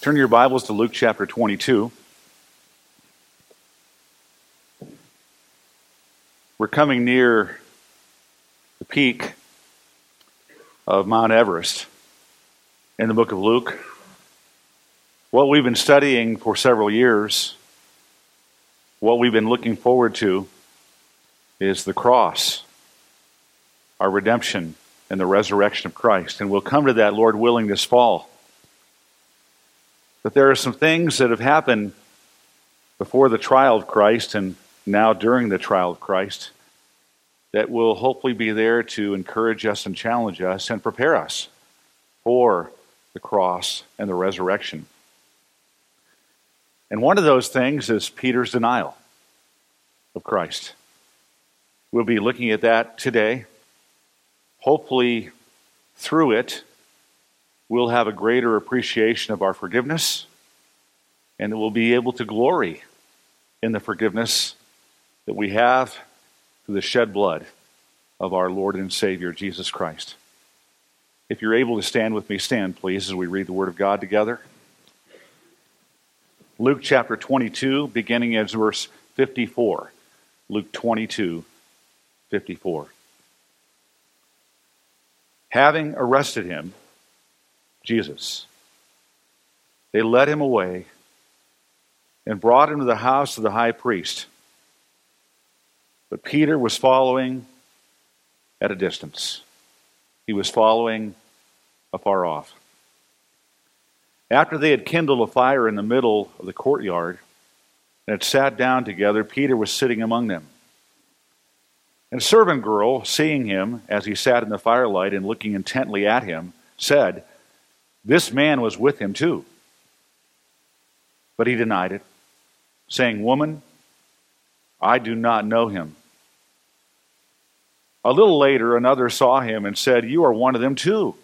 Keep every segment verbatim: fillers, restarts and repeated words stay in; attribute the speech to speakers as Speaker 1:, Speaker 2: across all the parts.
Speaker 1: Turn your Bibles to Luke chapter twenty-two. We're coming near the peak of Mount Everest in the book of Luke. What we've been studying for several years, what we've been looking forward to, is the cross, our redemption, and the resurrection of Christ. And we'll come to that, Lord willing, this fall. But there are some things that have happened before the trial of Christ and now during the trial of Christ that will hopefully be there to encourage us and challenge us and prepare us for the cross and the resurrection. And one of those things is Peter's denial of Christ. We'll be looking at that today. Hopefully, through it, we'll have a greater appreciation of our forgiveness, and we'll be able to glory in the forgiveness that we have through the shed blood of our Lord and Savior, Jesus Christ. If you're able to stand with me, stand, please, as we read the Word of God together. Luke chapter twenty-two, beginning at verse fifty-four. Luke twenty-two, fifty-four. Having arrested him, Jesus, they led him away and brought him to the house of the high priest. But Peter was following at a distance. He was following afar off. After they had kindled a fire in the middle of the courtyard and had sat down together, Peter was sitting among them. And a servant girl, seeing him as he sat in the firelight and looking intently at him, said, "This man was with him too." But he denied it, saying, "Woman, I do not know him." A little later, another saw him and said, "You are one of them too."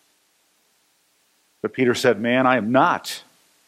Speaker 1: But Peter said, "Man, I am not."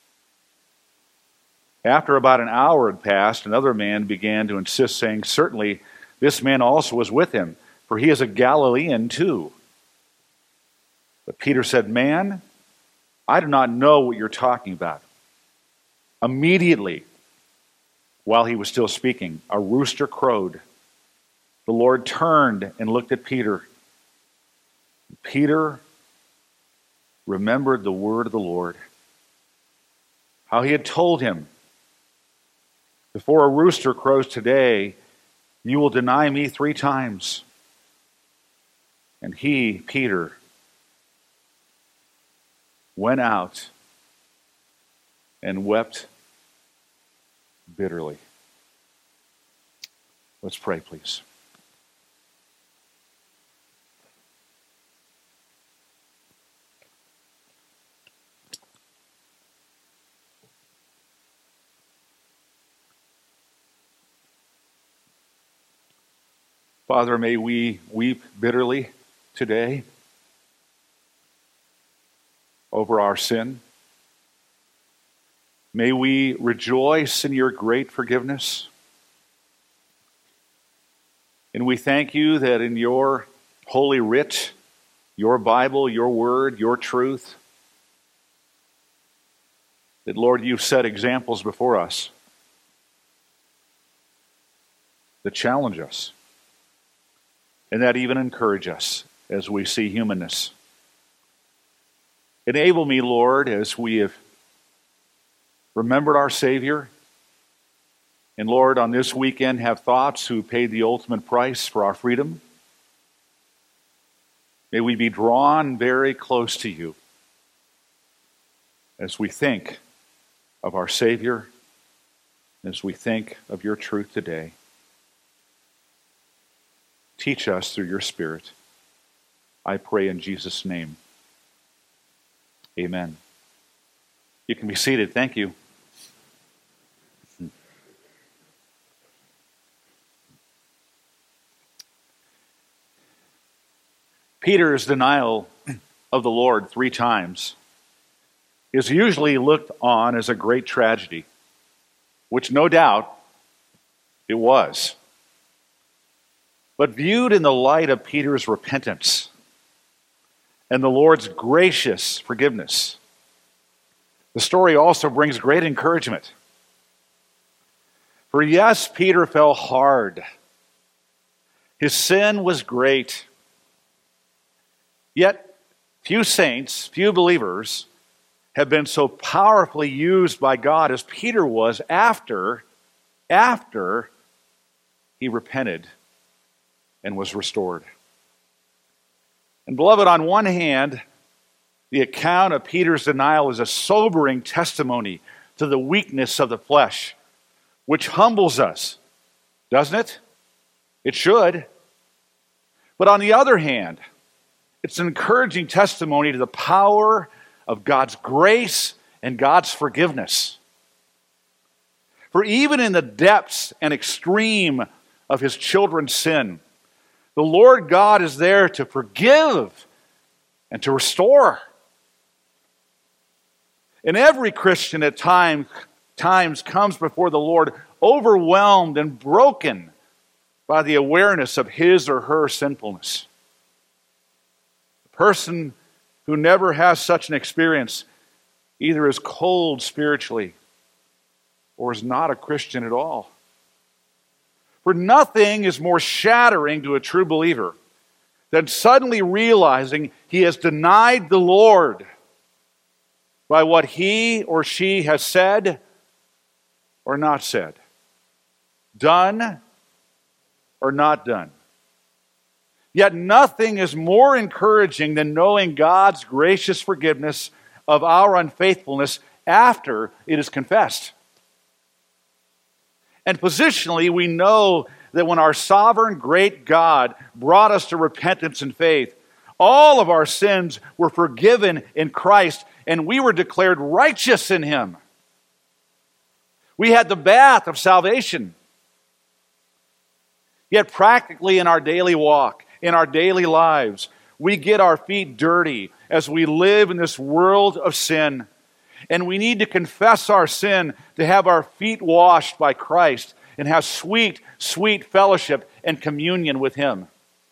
Speaker 1: After about an hour had passed, another man began to insist, saying, "Certainly, this man also was with him, for he is a Galilean too." But Peter said, "Man, I do not know what you're talking about." Immediately, while he was still speaking, a rooster crowed. The Lord turned and looked at Peter. Peter remembered the word of the Lord, how he had told him, "Before a rooster crows today, you will deny me three times." And he, Peter, went out and wept bitterly. Let's pray, please. Father, may we weep bitterly today over our sin. May we rejoice in your great forgiveness. And we thank you that in your holy writ, your Bible, your word, your truth, that, Lord, you've set examples before us that challenge us and that even encourage us as we see humanness. Enable me, Lord, as we have remembered our Savior, and Lord, on this weekend have thoughts who paid the ultimate price for our freedom. May we be drawn very close to you as we think of our Savior, as we think of your truth today. Teach us through your Spirit. I pray in Jesus' name. Amen. You can be seated. Thank you. Peter's denial of the Lord three times is usually looked on as a great tragedy, which no doubt it was. But viewed in the light of Peter's repentance and the Lord's gracious forgiveness, the story also brings great encouragement. For yes, Peter fell hard. His sin was great. Yet, few saints, few believers have been so powerfully used by God as Peter was after, after he repented and was restored. And beloved, on one hand, the account of Peter's denial is a sobering testimony to the weakness of the flesh, which humbles us, doesn't it? It should. But on the other hand, it's an encouraging testimony to the power of God's grace and God's forgiveness. For even in the depths and extreme of his children's sin, the Lord God is there to forgive and to restore. And every Christian at time, times comes before the Lord overwhelmed and broken by the awareness of his or her sinfulness. The person who never has such an experience either is cold spiritually or is not a Christian at all. For nothing is more shattering to a true believer than suddenly realizing he has denied the Lord by what he or she has said or not said, done or not done. Yet nothing is more encouraging than knowing God's gracious forgiveness of our unfaithfulness after it is confessed. And positionally, we know that when our sovereign great God brought us to repentance and faith, all of our sins were forgiven in Christ, and we were declared righteous in Him. We had the bath of salvation. Yet practically in our daily walk, in our daily lives, we get our feet dirty as we live in this world of sin. And we need to confess our sin to have our feet washed by Christ and have sweet, sweet fellowship and communion with Him.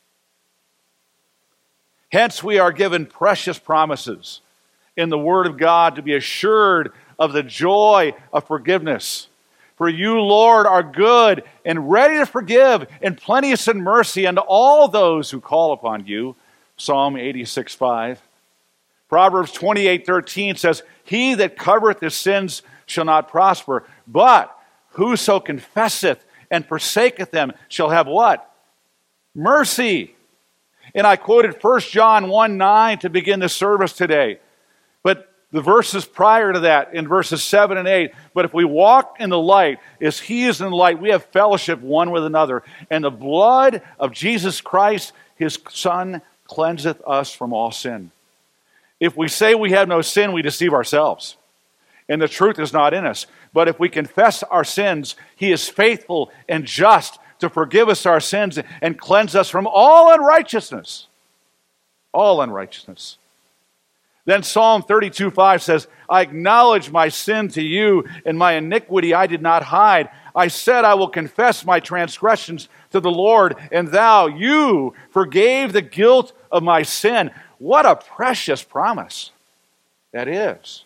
Speaker 1: Hence, we are given precious promises in the Word of God to be assured of the joy of forgiveness. For you, Lord, are good and ready to forgive and plenteous in mercy unto all those who call upon you. Psalm eighty-six five. Proverbs twenty-eight thirteen says, He that covereth his sins shall not prosper, but whoso confesseth and forsaketh them shall have what? Mercy. And I quoted First John one nine to begin the service today. But the verses prior to that, in verses seven and eight, but if we walk in the light, as He is in the light, we have fellowship one with another. And the blood of Jesus Christ, His Son, cleanseth us from all sin. If we say we have no sin, we deceive ourselves, and the truth is not in us. But if we confess our sins, He is faithful and just to forgive us our sins and cleanse us from all unrighteousness. All unrighteousness. Then Psalm thirty-two five says, I acknowledge my sin to you, and my iniquity I did not hide. I said, I will confess my transgressions to the Lord, and thou, you, forgave the guilt of my sin. What a precious promise that is.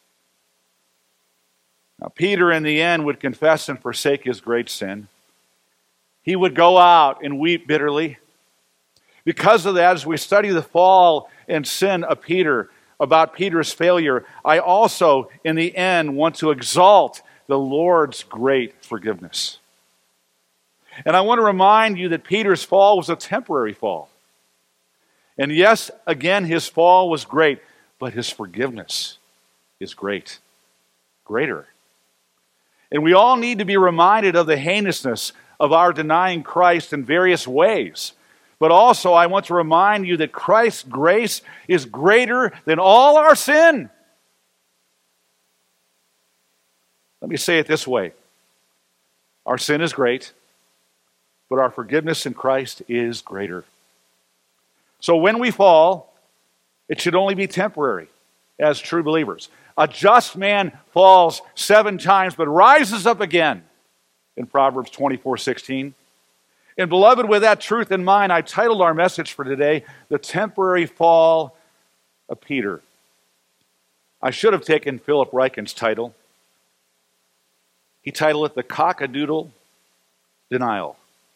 Speaker 1: Now, Peter, in the end, would confess and forsake his great sin. He would go out and weep bitterly. Because of that, as we study the fall and sin of Peter, about Peter's failure, I also, in the end, want to exalt the Lord's great forgiveness. And I want to remind you that Peter's fall was a temporary fall. And yes, again, his fall was great, but his forgiveness is great, greater. And we all need to be reminded of the heinousness of our denying Christ in various ways. But also, I want to remind you that Christ's grace is greater than all our sin. Let me say it this way. Our sin is great, but our forgiveness in Christ is greater. So when we fall, it should only be temporary as true believers. A just man falls seven times, but rises up again in Proverbs twenty-four sixteen. And beloved, with that truth in mind, I titled our message for today, The Temporary Fall of Peter. I should have taken Philip Ryken's title. He titled it The Cockadoodle Denial.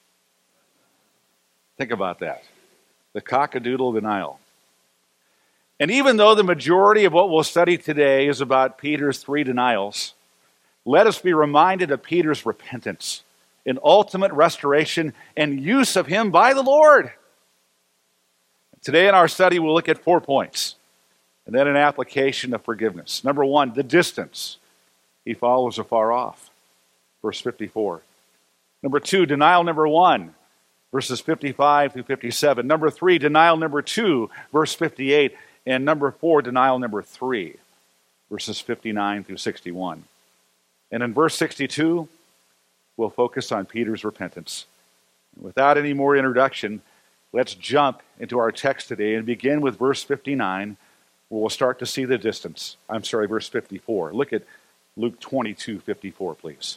Speaker 1: Think about that. The Cockadoodle Denial. And even though the majority of what we'll study today is about Peter's three denials, let us be reminded of Peter's repentance and ultimate restoration and use of him by the Lord. Today in our study, we'll look at four points, and then an application of forgiveness. Number one, the distance. He follows afar off, verse fifty-four. Number two, denial number one, verses fifty-five through fifty-seven. Number three, denial number two, verse fifty-eight. And number four, denial number three, verses fifty-nine through sixty-one. And in verse sixty-two, we'll focus on Peter's repentance. Without any more introduction, let's jump into our text today and begin with verse fifty-nine, where we'll start to see the distance. I'm sorry, verse fifty-four. Look at Luke twenty-two fifty-four, please.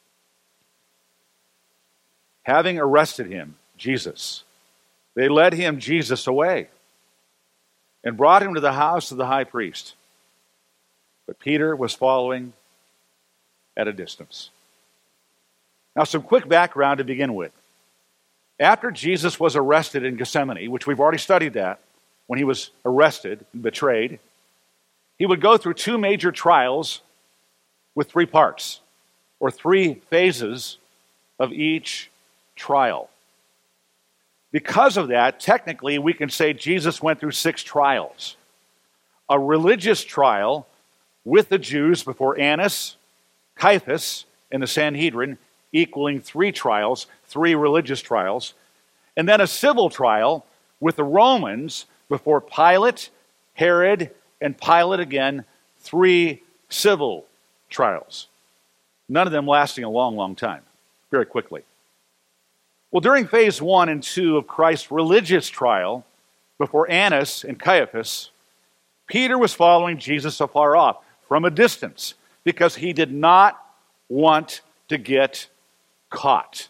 Speaker 1: Having arrested him, Jesus, they led him, Jesus, away and brought him to the house of the high priest. But Peter was following at a distance. Now, some quick background to begin with. After Jesus was arrested in Gethsemane, which we've already studied that, when he was arrested and betrayed, he would go through two major trials with three parts, or three phases of each trial. Because of that, technically, we can say Jesus went through six trials. A religious trial with the Jews before Annas, Caiaphas, and the Sanhedrin, equaling three trials, three religious trials. And then a civil trial with the Romans before Pilate, Herod, and Pilate again, three civil trials. None of them lasting a long, long time, very quickly. Well, during phase one and two of Christ's religious trial, before Annas and Caiaphas, Peter was following Jesus afar off, from a distance, because he did not want to get caught.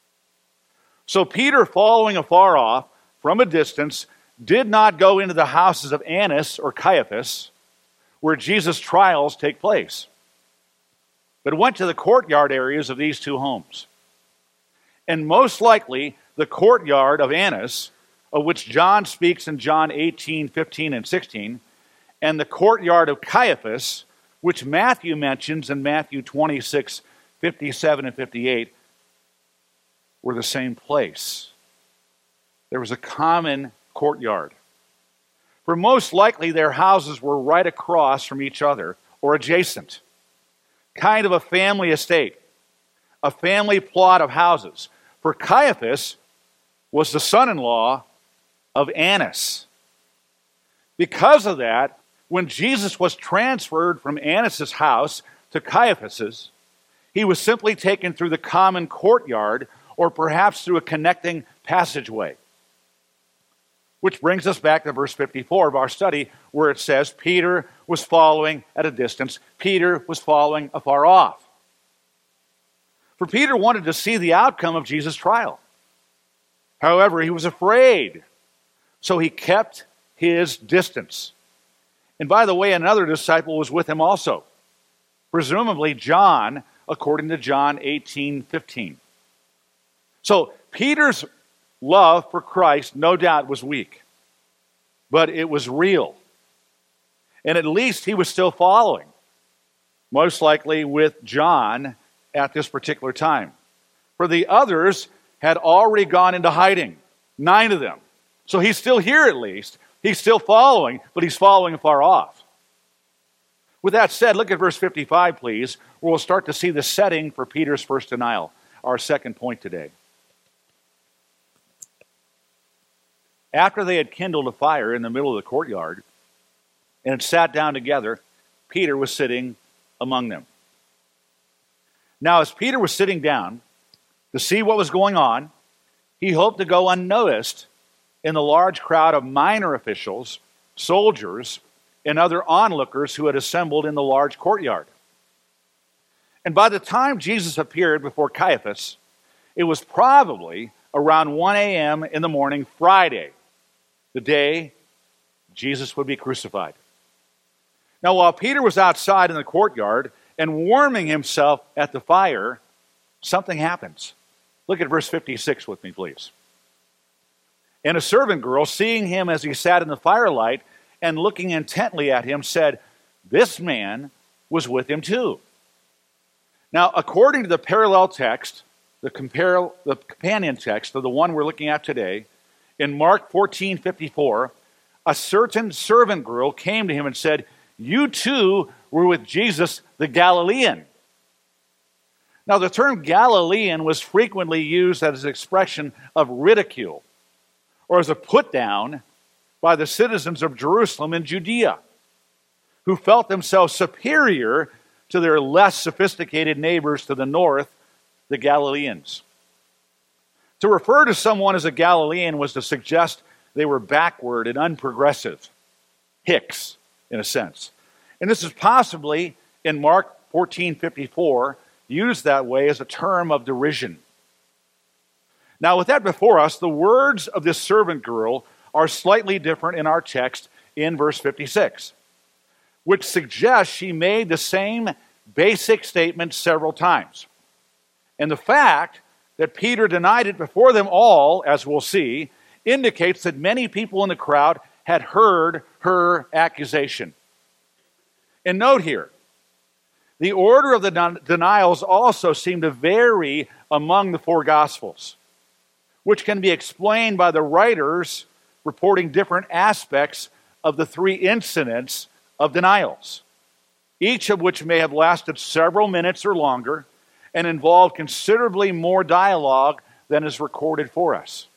Speaker 1: So Peter, following afar off, from a distance, did not go into the houses of Annas or Caiaphas, where Jesus' trials take place, but went to the courtyard areas of these two homes. And most likely, the courtyard of Annas, of which John speaks in John eighteen, fifteen, and sixteen, and the courtyard of Caiaphas, which Matthew mentions in Matthew twenty-six, fifty-seven, and fifty-eight, were the same place. There was a common courtyard. For most likely, their houses were right across from each other or adjacent. Kind of a family estate, a family plot of houses. For Caiaphas was the son-in-law of Annas. Because of that, when Jesus was transferred from Annas' house to Caiaphas's, he was simply taken through the common courtyard or perhaps through a connecting passageway. Which brings us back to verse fifty-four of our study, where it says, Peter was following at a distance. Peter was following afar off. For Peter wanted to see the outcome of Jesus' trial. However, he was afraid, so he kept his distance. And by the way, another disciple was with him also, presumably John, according to John eighteen fifteen. So Peter's love for Christ, no doubt, was weak, but it was real. And at least he was still following, most likely with John at this particular time. For the others had already gone into hiding, nine of them. So he's still here at least. He's still following, but he's following far off. With that said, look at verse fifty-five, please, where we'll start to see the setting for Peter's first denial, our second point today. After they had kindled a fire in the middle of the courtyard and had sat down together, Peter was sitting among them. Now, as Peter was sitting down to see what was going on, he hoped to go unnoticed in the large crowd of minor officials, soldiers, and other onlookers who had assembled in the large courtyard. And by the time Jesus appeared before Caiaphas, it was probably around one a.m. in the morning, Friday, the day Jesus would be crucified. Now, while Peter was outside in the courtyard and warming himself at the fire, something happens. Look at verse fifty-six with me, please. And a servant girl, seeing him as he sat in the firelight and looking intently at him, said, "This man was with him too." Now, according to the parallel text, the, compar- the companion text of the one we're looking at today, in Mark fourteen fifty-four, a certain servant girl came to him and said, "You too were with Jesus the Galilean." Now, the term Galilean was frequently used as an expression of ridicule or as a put down by the citizens of Jerusalem and Judea, who felt themselves superior to their less sophisticated neighbors to the north, the Galileans. To refer to someone as a Galilean was to suggest they were backward and unprogressive, hicks, in a sense. And this is possibly, in Mark fourteen fifty-four, used that way as a term of derision. Now, with that before us, the words of this servant girl are slightly different in our text in verse fifty-six, which suggests she made the same basic statement several times. And the fact that Peter denied it before them all, as we'll see, indicates that many people in the crowd had heard her accusation. And note here, the order of the den- denials also seem to vary among the four Gospels, which can be explained by the writers reporting different aspects of the three incidents of denials, each of which may have lasted several minutes or longer and involved considerably more dialogue than is recorded for us.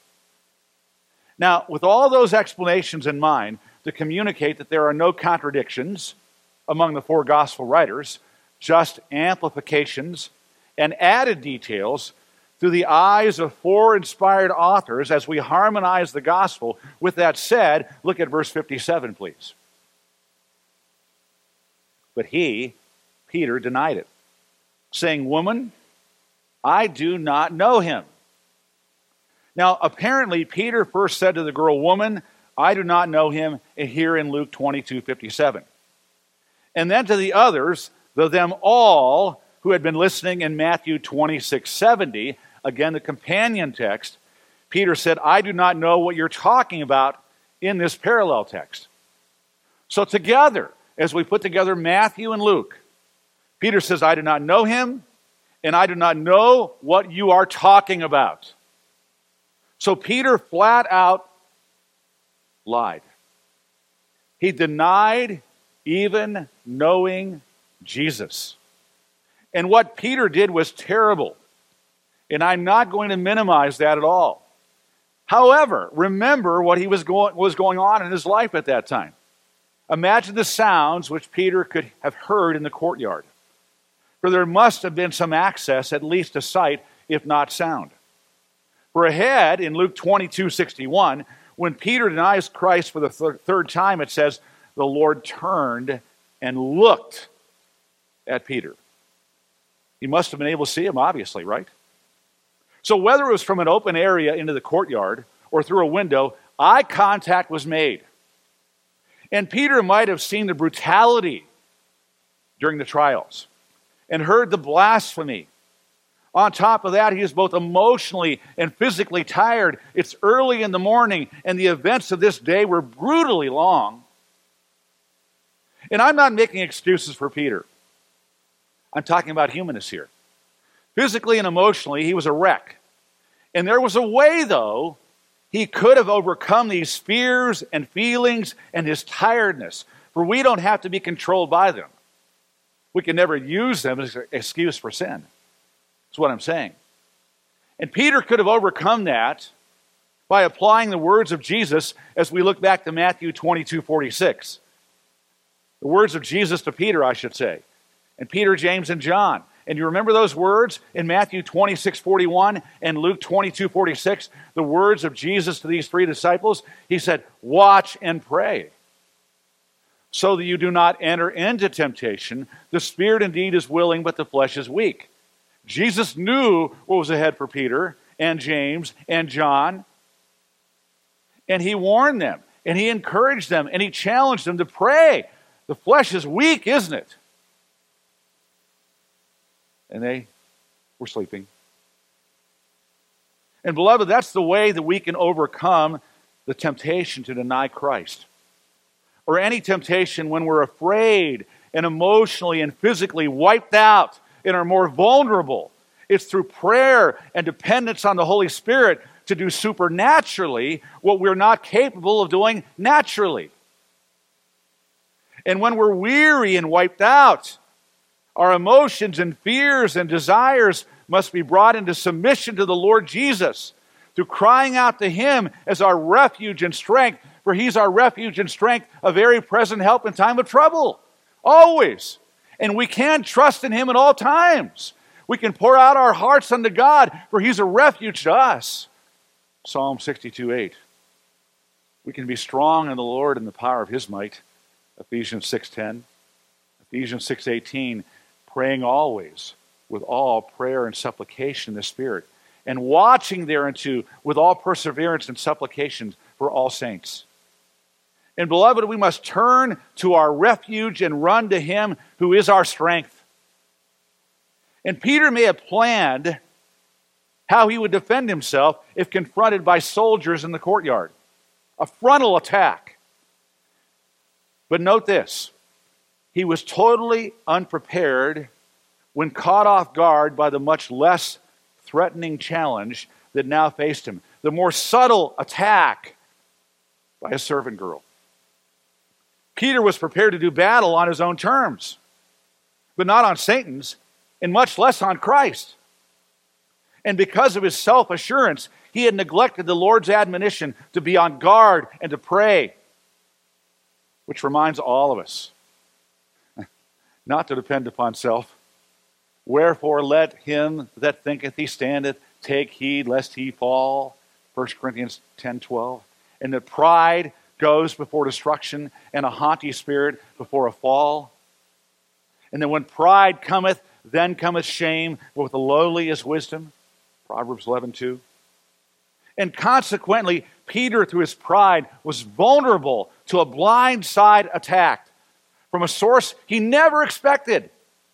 Speaker 1: Now, with all those explanations in mind, to communicate that there are no contradictions among the four gospel writers, just amplifications and added details through the eyes of four inspired authors as we harmonize the gospel. With that said, look at verse fifty-seven, please. But he, Peter, denied it, saying, "Woman, I do not know him." Now, apparently, Peter first said to the girl, "Woman, I do not know him," here in Luke twenty-two fifty-seven. And then to the others, the them all who had been listening in Matthew twenty-six seventy, again the companion text, Peter said, "I do not know what you're talking about," in this parallel text. So together, as we put together Matthew and Luke, Peter says, "I do not know him, and I do not know what you are talking about." So Peter flat out lied. He denied even knowing Jesus. And what Peter did was terrible. And I'm not going to minimize that at all. However, remember what he was going, was going on in his life at that time. Imagine the sounds which Peter could have heard in the courtyard. For there must have been some access, at least to sight, if not sound. For ahead, in Luke twenty-two sixty-one, when Peter denies Christ for the th- third time, it says, the Lord turned and looked at Peter. He must have been able to see him, obviously, right? So whether it was from an open area into the courtyard or through a window, eye contact was made. And Peter might have seen the brutality during the trials and heard the blasphemy. On top of that, he is both emotionally and physically tired. It's early in the morning, and the events of this day were brutally long. And I'm not making excuses for Peter. I'm talking about humanness here. Physically and emotionally, he was a wreck. And there was a way, though, he could have overcome these fears and feelings and his tiredness. For we don't have to be controlled by them. We can never use them as an excuse for sin. That's what I'm saying. And Peter could have overcome that by applying the words of Jesus as we look back to Matthew twenty-two forty-six. The words of Jesus to Peter, I should say. And Peter, James, and John. And you remember those words in Matthew twenty-six forty-one and Luke twenty-two forty-six? The words of Jesus to these three disciples. He said, "Watch and pray, so that you do not enter into temptation. The spirit indeed is willing, but the flesh is weak." Jesus knew what was ahead for Peter and James and John. And he warned them, and he encouraged them, and he challenged them to pray The flesh is weak, isn't it? And they were sleeping. And beloved, that's the way that we can overcome the temptation to deny Christ. Or any temptation when we're afraid and emotionally and physically wiped out and are more vulnerable. It's through prayer and dependence on the Holy Spirit to do supernaturally what we're not capable of doing naturally. And when we're weary and wiped out, our emotions and fears and desires must be brought into submission to the Lord Jesus through crying out to Him as our refuge and strength, for He's our refuge and strength, a very present help in time of trouble. Always. And we can trust in Him at all times. We can pour out our hearts unto God, for He's a refuge to us. Psalm sixty-two eight. We can be strong in the Lord and the power of His might. Ephesians six ten. Ephesians six eighteen. Praying always with all prayer and supplication in the Spirit, and watching thereunto with all perseverance and supplication for all saints. And beloved, we must turn to our refuge and run to Him who is our strength. And Peter may have planned how he would defend himself if confronted by soldiers in the courtyard. A frontal attack. But note this. He was totally unprepared when caught off guard by the much less threatening challenge that now faced him. The more subtle attack by a servant girl. Peter was prepared to do battle on his own terms, but not on Satan's, and much less on Christ. And because of his self-assurance, he had neglected the Lord's admonition to be on guard and to pray, which reminds all of us not to depend upon self. Wherefore let him that thinketh he standeth take heed lest he fall. First Corinthians ten twelve. And that pride goes before destruction, and a haughty spirit before a fall. And that when pride cometh, then cometh shame, but with the lowly is wisdom. Proverbs eleven two. And consequently, Peter, through his pride, was vulnerable to a blindside attack from a source he never expected.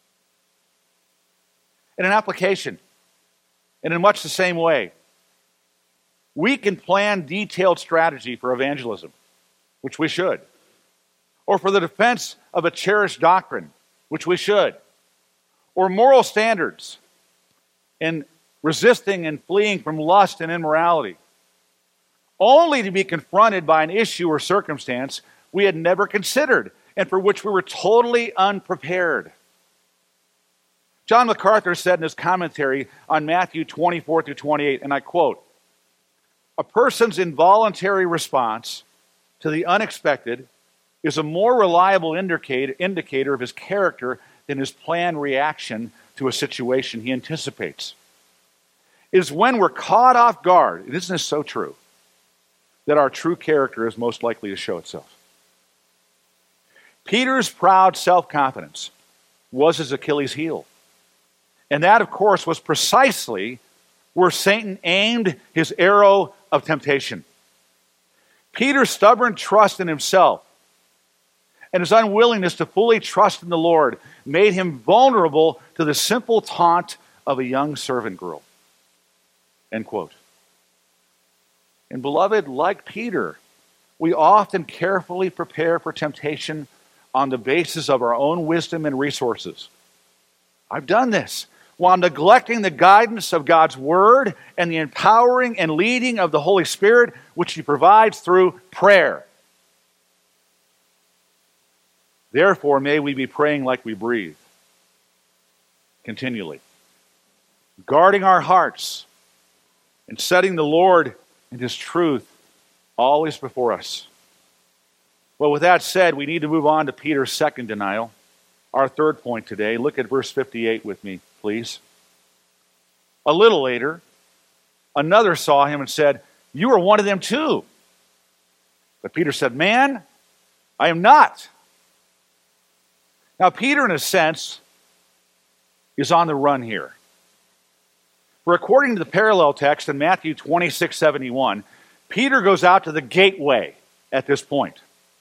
Speaker 1: In an application, and in much the same way, we can plan detailed strategy for evangelism, which we should, or for the defense of a cherished doctrine, which we should, or moral standards in resisting and fleeing from lust and immorality, only to be confronted by an issue or circumstance we had never considered and for which we were totally unprepared. John MacArthur said in his commentary on Matthew twenty-four through twenty-eight, and I quote, "A person's involuntary response to the unexpected is a more reliable indicator, indicator of his character than his planned reaction to a situation he anticipates. It is when we're caught off guard, and isn't this so true, that our true character is most likely to show itself." Peter's proud self-confidence was his Achilles heel. And that, of course, was precisely where Satan aimed his arrow of temptation. Peter's stubborn trust in himself and his unwillingness to fully trust in the Lord made him vulnerable to the simple taunt of a young servant girl. End quote. And beloved, like Peter, we often carefully prepare for temptation on the basis of our own wisdom and resources. I've done this while neglecting the guidance of God's Word and the empowering and leading of the Holy Spirit, which He provides through prayer. Therefore, may we be praying like we breathe, continually, guarding our hearts and setting the Lord and His truth always before us. Well, with that said, we need to move on to Peter's second denial, our third point today. Look at verse fifty-eight with me, please. A little later, another saw him and said, "You are one of them too." But Peter said, "Man, I am not." Now, Peter, in a sense, is on the run here. For according to the parallel text in Matthew twenty-six seventy-one, Peter goes out to the gateway at this point.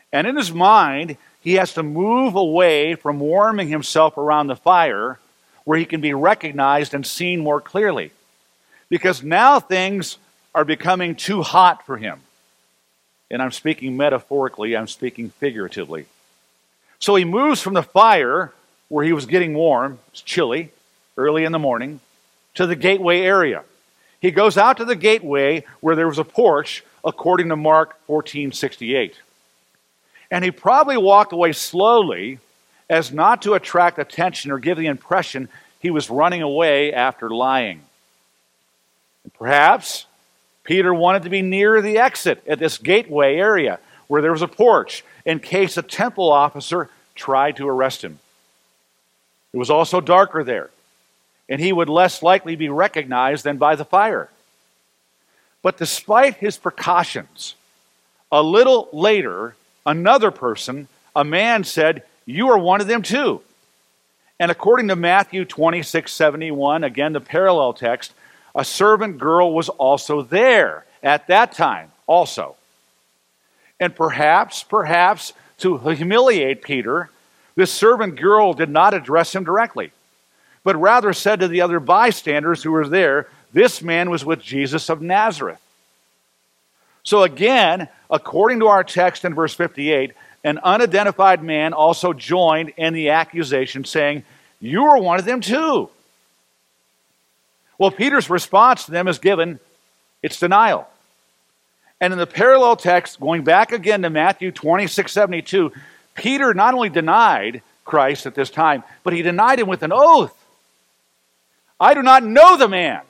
Speaker 1: And in his mind, he has to move away from warming himself around the fire where he can be recognized and seen more clearly. Because now things are becoming too hot for him. And I'm speaking metaphorically, I'm speaking figuratively. So he moves from the fire where he was getting warm, it's chilly, early in the morning, to the gateway area. He goes out to the gateway where there was a porch, according to Mark fourteen sixty-eight. And he probably walked away slowly as not to attract attention or give the impression he was running away after lying. And perhaps Peter wanted to be near the exit at this gateway area where there was a porch in case a temple officer tried to arrest him. It was also darker there, and he would less likely be recognized than by the fire. But despite his precautions, a little later, another person, a man, said, "You are one of them too." And according to Matthew twenty-six seventy-one, again the parallel text, a servant girl was also there at that time also. And perhaps, perhaps to humiliate Peter, this servant girl did not address him directly, but rather said to the other bystanders who were there, "This man was with Jesus of Nazareth." So again, according to our text in verse fifty-eight, an unidentified man also joined in the accusation, saying, "You are one of them too." Well, Peter's response to them is given, it's denial. And in the parallel text, going back again to Matthew twenty-six seventy-two, Peter not only denied Christ at this time, but he denied him with an oath. "I do not know the man."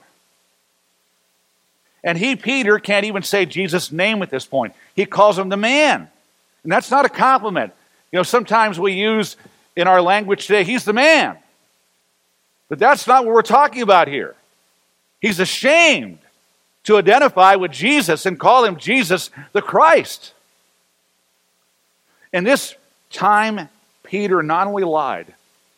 Speaker 1: And he, Peter, can't even say Jesus' name at this point. He calls him the man. And that's not a compliment. You know, sometimes we use in our language today, he's the man. But that's not what we're talking about here. He's ashamed to identify with Jesus and call him Jesus the Christ. And this time, Peter not only lied,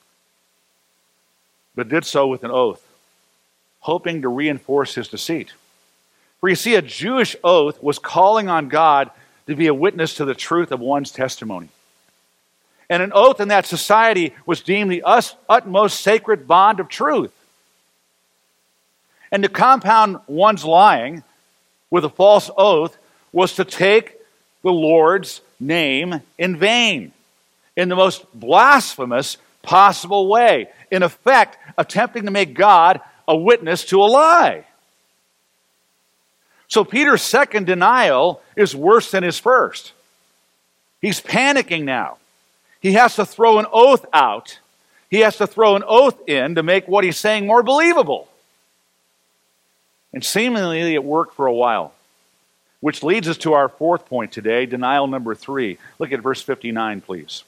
Speaker 1: but did so with an oath, hoping to reinforce his deceit. For you see, a Jewish oath was calling on God to be a witness to the truth of one's testimony. And an oath in that society was deemed the utmost sacred bond of truth. And to compound one's lying with a false oath was to take the Lord's name in vain, in the most blasphemous possible way. In effect, attempting to make God a witness to a lie. So Peter's second denial is worse than his first. He's panicking now. He has to throw an oath out. He has to throw an oath in to make what he's saying more believable. And seemingly it worked for a while. Which leads us to our fourth point today, denial number three. Look at verse fifty-nine, please.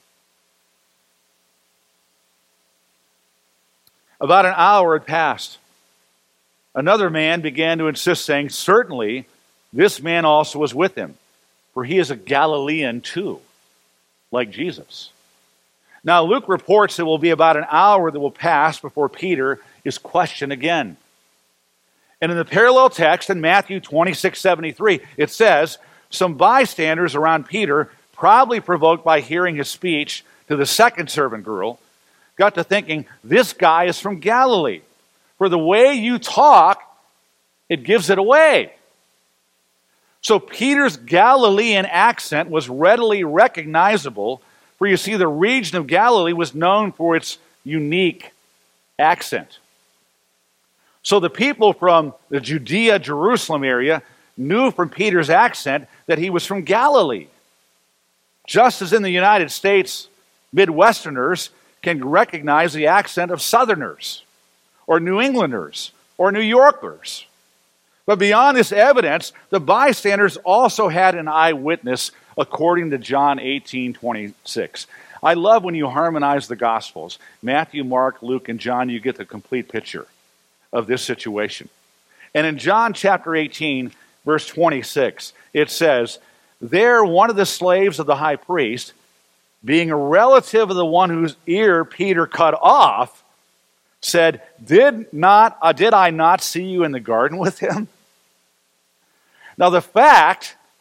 Speaker 1: About an hour had passed. Another man began to insist, saying, "Certainly, this man also was with him, for he is a Galilean too, like Jesus." Now, Luke reports it will be about an hour that will pass before Peter is questioned again. And in the parallel text in Matthew twenty-six seventy-three, it says, some bystanders around Peter, probably provoked by hearing his speech to the second servant girl, got to thinking, this guy is from Galilee. For the way you talk, it gives it away. So Peter's Galilean accent was readily recognizable, for you see, the region of Galilee was known for its unique accent. So the people from the Judea, Jerusalem area knew from Peter's accent that he was from Galilee. Just as in the United States, Midwesterners can recognize the accent of Southerners, or New Englanders, or New Yorkers. But beyond this evidence, the bystanders also had an eyewitness, according to John eighteen twenty-six. I love when you harmonize the Gospels. Matthew, Mark, Luke, and John, you get the complete picture of this situation. And in John chapter eighteen, verse twenty-six, it says, there one of the slaves of the high priest, being a relative of the one whose ear Peter cut off, said, Did not, uh, did I not see you in the garden with him? Now the fact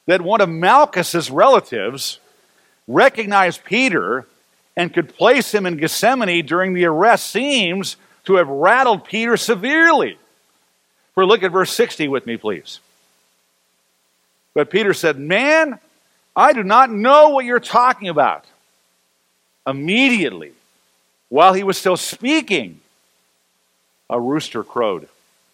Speaker 1: that one of Malchus's relatives recognized Peter and could place him in Gethsemane during the arrest seems to have rattled Peter severely. For look at verse sixty with me, please. But Peter said, "Man, I do not know what you're talking about." Immediately, while he was still speaking, a rooster crowed.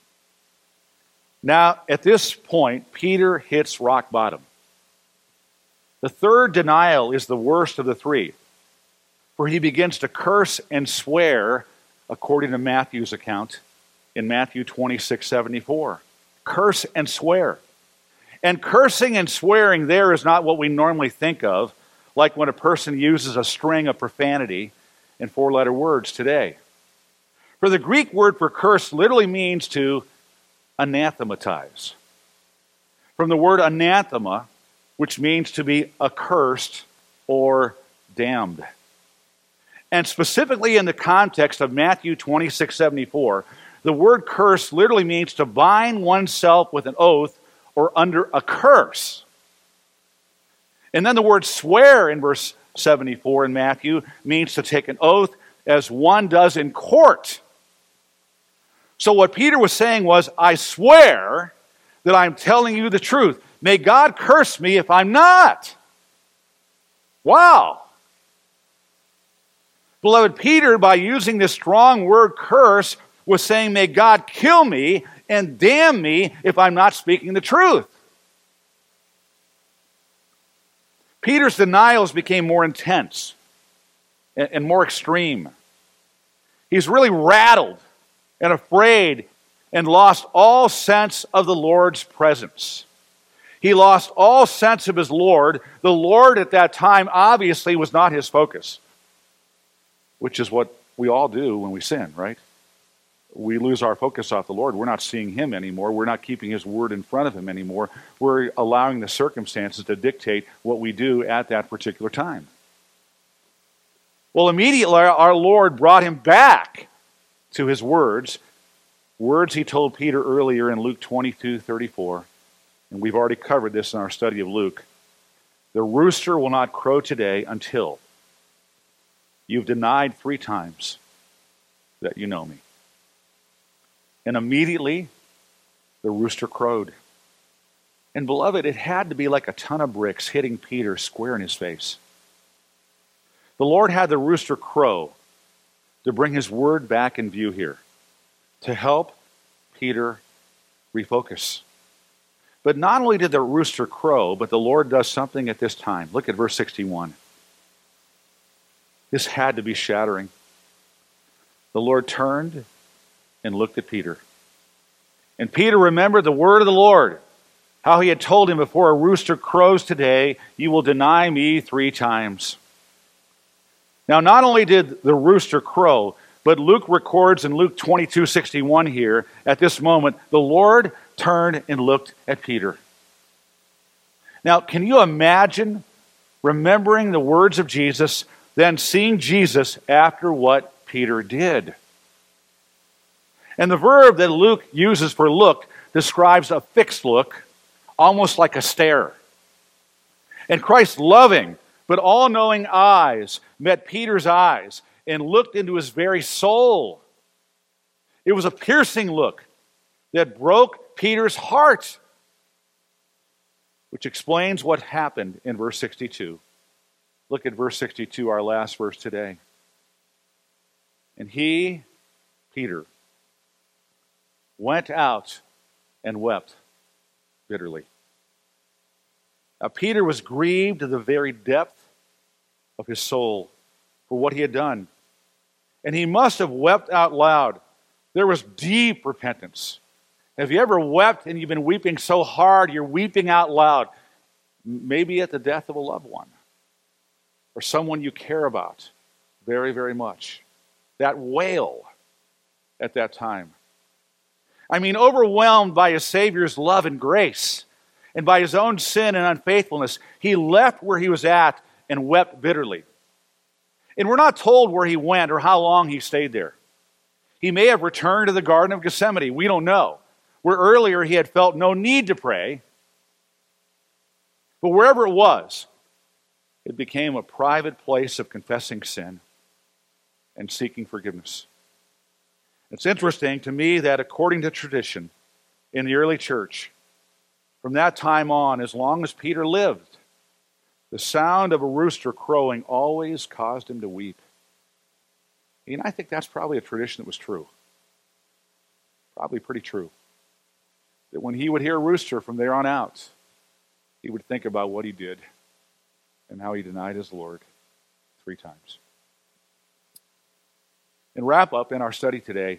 Speaker 1: Now, at this point, Peter hits rock bottom. The third denial is the worst of the three, for he begins to curse and swear, according to Matthew's account, in Matthew twenty-six seventy-four. Curse and swear. And cursing and swearing there is not what we normally think of, like when a person uses a string of profanity in four-letter words today. For the Greek word for curse literally means to anathematize. From the word anathema, which means to be accursed or damned. And specifically in the context of Matthew twenty-six seventy-four, the word curse literally means to bind oneself with an oath or under a curse. And then the word swear in verse seventy-four in Matthew means to take an oath as one does in court. So what Peter was saying was, I swear that I'm telling you the truth. May God curse me if I'm not. Wow. Beloved, Peter, by using this strong word curse, was saying, may God kill me and damn me if I'm not speaking the truth. Peter's denials became more intense and more extreme. He's really rattled and afraid and lost all sense of the Lord's presence. He lost all sense of his Lord. The Lord at that time obviously was not his focus, which is what we all do when we sin, right? We lose our focus off the Lord. We're not seeing him anymore. We're not keeping his word in front of him anymore. We're allowing the circumstances to dictate what we do at that particular time. Well, immediately our Lord brought him back to his words, words he told Peter earlier in Luke twenty-two thirty-four, and we've already covered this in our study of Luke. The rooster will not crow today until you've denied three times that you know me. And immediately, the rooster crowed. And beloved, it had to be like a ton of bricks hitting Peter square in his face. The Lord had the rooster crow to bring his word back in view here, to help Peter refocus. But not only did the rooster crow, but the Lord does something at this time. Look at verse sixty-one. This had to be shattering. The Lord turned and looked at Peter. And Peter remembered the word of the Lord, how he had told him, before a rooster crows today, you will deny me three times. Now, not only did the rooster crow, but Luke records in Luke twenty-two sixty-one here, at this moment, the Lord turned and looked at Peter. Now, can you imagine remembering the words of Jesus, then seeing Jesus after what Peter did? And the verb that Luke uses for look describes a fixed look, almost like a stare. And Christ's loving but all-knowing eyes met Peter's eyes and looked into his very soul. It was a piercing look that broke Peter's heart, which explains what happened in verse sixty-two. Look at verse sixty-two, our last verse today. And he, Peter, went out and wept bitterly. Now, Peter was grieved to the very depth of his soul for what he had done. And he must have wept out loud. There was deep repentance. Have you ever wept and you've been weeping so hard you're weeping out loud? Maybe at the death of a loved one or someone you care about very, very much. That wail at that time. I mean, overwhelmed by his Savior's love and grace and by his own sin and unfaithfulness, he left where he was at and wept bitterly. And we're not told where he went or how long he stayed there. He may have returned to the Garden of Gethsemane. We don't know. Where earlier he had felt no need to pray. But wherever it was, it became a private place of confessing sin and seeking forgiveness. It's interesting to me that according to tradition in the early church, from that time on, as long as Peter lived, the sound of a rooster crowing always caused him to weep. And I think that's probably a tradition that was true. Probably pretty true. That when he would hear a rooster from there on out, he would think about what he did and how he denied his Lord three times. In wrap up in our study today,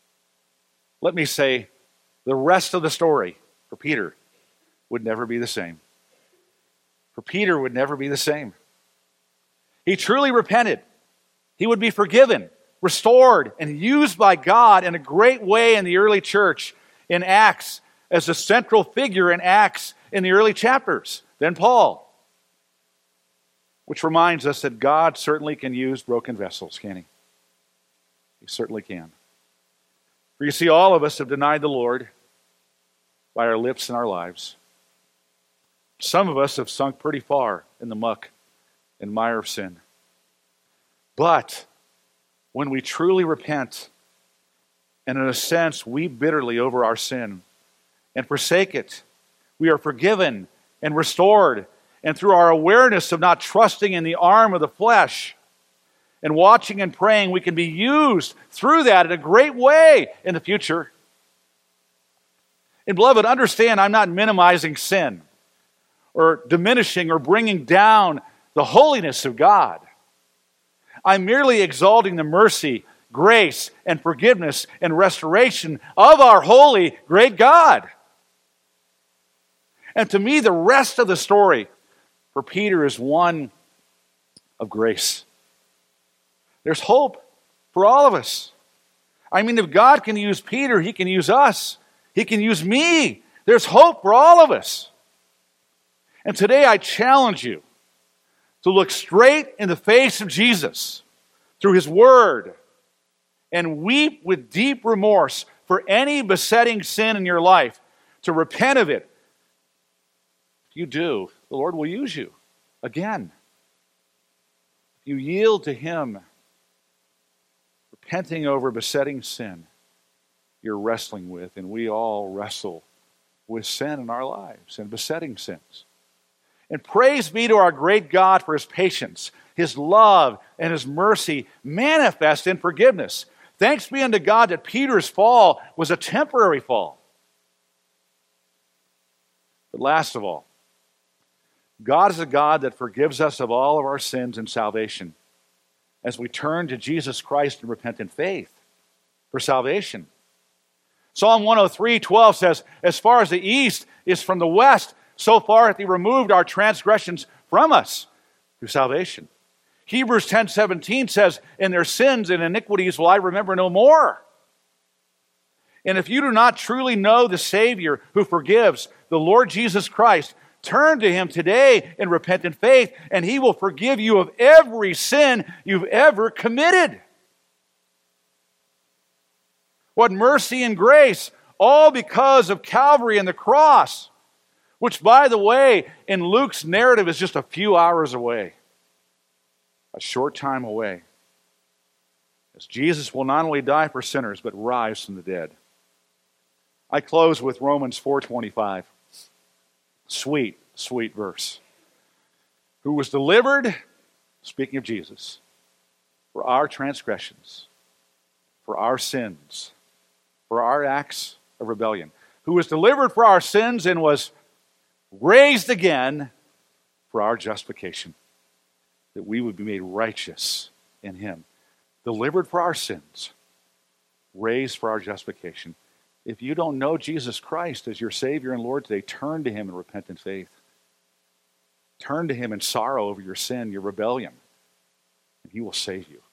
Speaker 1: let me say the rest of the story for Peter would never be the same. For Peter would never be the same. He truly repented. He would be forgiven, restored, and used by God in a great way in the early church in Acts as a central figure in Acts in the early chapters. Then Paul, which reminds us that God certainly can use broken vessels, can he? He certainly can. For you see, all of us have denied the Lord by our lips and our lives. Some of us have sunk pretty far in the muck and mire of sin. But when we truly repent, and in a sense weep bitterly over our sin and forsake it, we are forgiven and restored. And through our awareness of not trusting in the arm of the flesh and watching and praying, we can be used through that in a great way in the future. And beloved, understand, I'm not minimizing sin or diminishing or bringing down the holiness of God. I'm merely exalting the mercy, grace, and forgiveness and restoration of our holy, great God. And to me, the rest of the story for Peter is one of grace. There's hope for all of us. I mean, if God can use Peter, he can use us. He can use me. There's hope for all of us. And today I challenge you to look straight in the face of Jesus through his word and weep with deep remorse for any besetting sin in your life, to repent of it. If you do, the Lord will use you again. If you yield to him, repenting over besetting sin you're wrestling with, and we all wrestle with sin in our lives and besetting sins. And praise be to our great God for his patience, his love, and his mercy manifest in forgiveness. Thanks be unto God that Peter's fall was a temporary fall. But last of all, God is a God that forgives us of all of our sins and salvation as we turn to Jesus Christ in repentant faith for salvation. Psalm one oh three, twelve says, as far as the east is from the west, so far hath he removed our transgressions from us through salvation. Hebrews ten seventeen says, in their sins and iniquities will I remember no more. And if you do not truly know the Savior who forgives, the Lord Jesus Christ, turn to him today in repentant faith, and he will forgive you of every sin you've ever committed. What mercy and grace, all because of Calvary and the cross, which, by the way, in Luke's narrative is just a few hours away, a short time away, as Jesus will not only die for sinners, but rise from the dead. I close with Romans four twenty-five. Sweet, sweet verse. Who was delivered, speaking of Jesus, for our transgressions, for our sins, for our acts of rebellion. Who was delivered for our sins and was raised again for our justification, that we would be made righteous in him. Delivered for our sins, raised for our justification. If you don't know Jesus Christ as your Savior and Lord today, turn to him in repentant faith. Turn to him in sorrow over your sin, your rebellion, and he will save you.